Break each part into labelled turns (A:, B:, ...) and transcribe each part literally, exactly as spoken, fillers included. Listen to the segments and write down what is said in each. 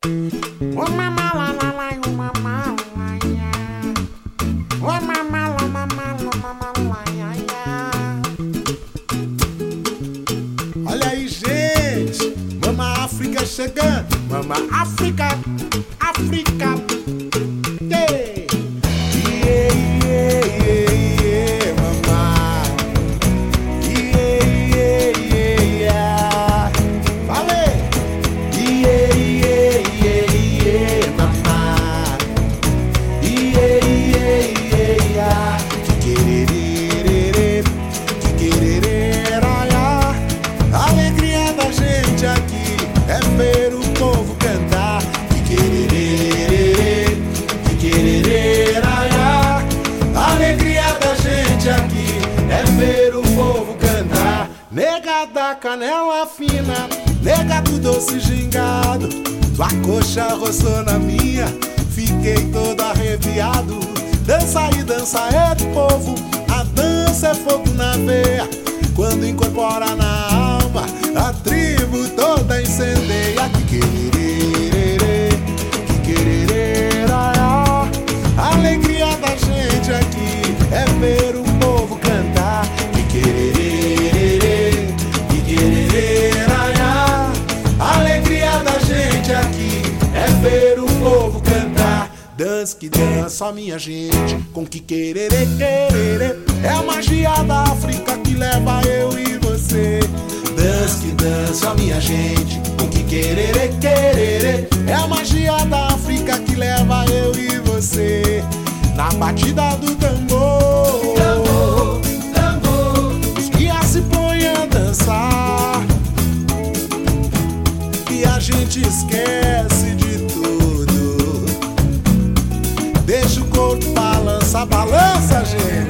A: Oh mama la la la, oh mama la ya. Oh mama la mama la mama la ya ya. Olha aí, gente, Mama África chegando. Mama África, África. Yeah. Yeah, yeah, yeah, yeah, mama. Yeah, yeah, yeah, yeah. Falei. Yeah, yeah, yeah, yeah, mama. Yeah, yeah, yeah, yeah. Tiquererê, tiquererê-ra-ia. A alegria da gente aqui é ver o povo cantar. Tiquererê, tiquererê-ra-ia. A alegria da gente aqui é ver o povo cantar. Nega da canela fina, nega do doce gingado. Tua coxa roçou na minha, fiquei todo arrepiado. Dança e dança é do povo, a dança é fogo na veia. Quando incorpora na alma, a tribo toda incendeia. Quiquererê, quiquererê-ra-ia. A alegria da gente aqui é ver o povo cantar. Quiquererê, quiquererê-ra-ia. A alegria da gente aqui é ver o povo cantar. Dança que dança, minha gente, com quiquererê, quererê. É a magia da África que leva eu e você. Dança que dança, minha gente, com quiquererê, quererê. É a magia da África que leva eu e você. Na batida do tambor,
B: Tambor, tambor,
A: os guias se põem a dançar e a gente esquece de tudo. Deixa o corpo balança, balança, gente.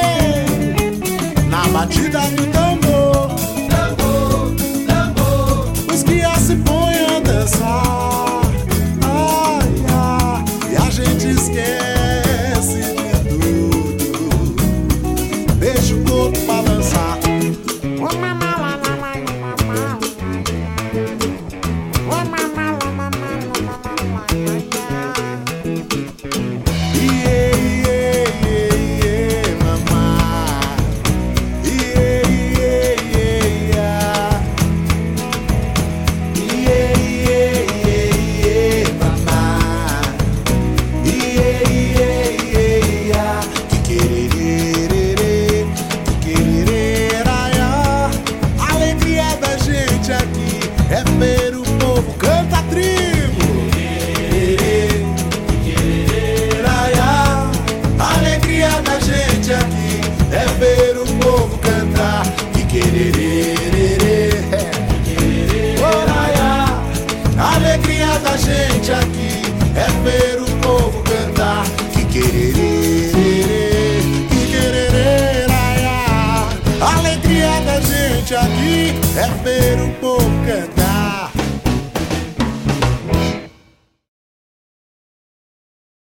A: Na batida do tambor,
B: tambor, tambor,
A: os guias se põem a dançar. Ai, ai, e a gente esquece de tudo. Deixa o corpo balançar. Oh mama la la la, oh mama la ya. Oh mama la mama la mama la ya ya. Yeah, yeah, yeah, yeah, mama. Yeah, yeah, yeah, yeah. Yeah, yeah, yeah, yeah, mama. Yeah, yeah, yeah, yeah. Quiquererê, quiquererê-ra-ia. A alegria da gente aqui é ver o povo canta tribo. Quiquererê-ra-ia. A alegria da gente aqui é ver o povo cantar. Quiquererê, quiquererê-ra-ia. A alegria da gente aqui é ver o povo cantar. Quiquererê, quiquererê-ra-ia. A alegria da gente aqui é ver o povo cantar.